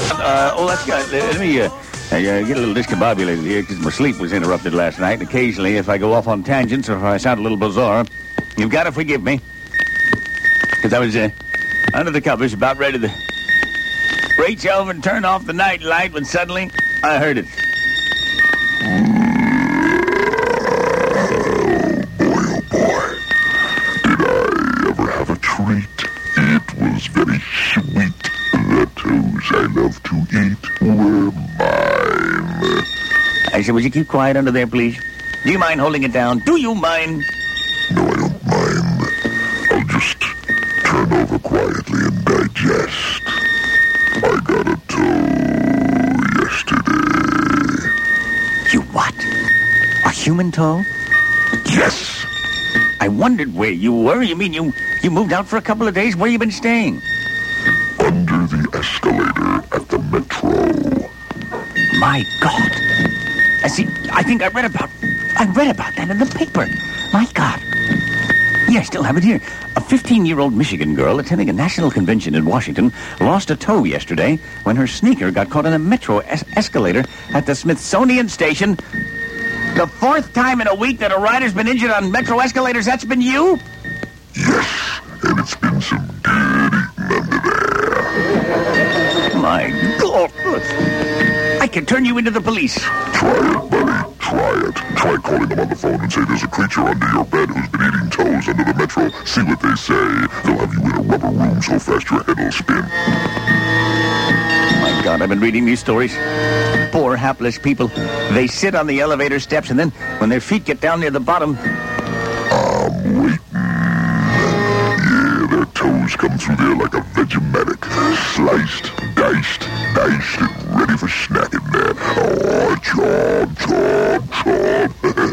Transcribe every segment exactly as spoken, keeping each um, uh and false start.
Uh, oh, that's good. Let me uh, uh, get a little discombobulated here because my sleep was interrupted last night. And occasionally, if I go off on tangents or if I sound a little bizarre, you've got to forgive me. Because I was uh, under the covers about ready to reach over and turn off the night light when suddenly I heard it. Very sweet. The toes I love to eat were mine. I said, would you keep quiet under there, please? Do you mind holding it down? Do you mind? No, I don't mind. I'll just turn over quietly and digest. I got a toe yesterday. You what? A human toe? Yes. I wondered where you were. You mean you, you moved out for a couple of days? Where you been staying? Under the escalator at the metro. My God. I see, I think I read about, I read about that in the paper. My God. Yeah, I still have it here. A fifteen-year-old Michigan girl attending a national convention in Washington lost a toe yesterday when her sneaker got caught in a metro es- escalator at the Smithsonian Station. The fourth time in a week that a rider's been injured on metro escalators, that's been you? Yes, and it's been some good eating under there. My God. I can turn you into the police. Try it, buddy. Try it. Try calling them on the phone and say there's a creature under your bed who's been eating toes under the metro. See what they say. They'll have you in a rubber room so fast your head will spin. My God, I've been reading these stories. Poor, hapless people. They sit on the elevator steps, and then when their feet get down near the bottom... I'm waiting. Yeah, their toes come through there like a Vegematic. Sliced, diced, diced, and ready for snacking, man. Oh, chomp, chomp,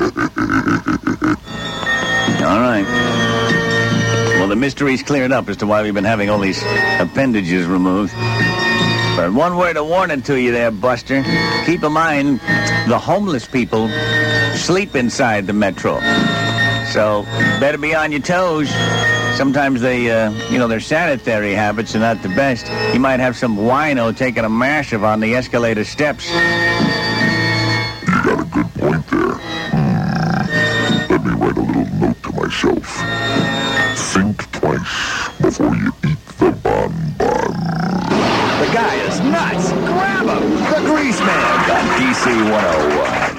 chomp. All right. Well, the mystery's cleared up as to why we've been having all these appendages removed. But one word of warning to you there, Buster. Keep in mind, the homeless people sleep inside the metro. So, better be on your toes. Sometimes they, uh, you know, their sanitary habits are not the best. You might have some wino taking a massive on the escalator steps. You got a good point there. Hmm. Let me write a little note to myself. Think twice before you eat the bonbon. The guy is nuts. Grab him. The Grease Man on D C one oh one.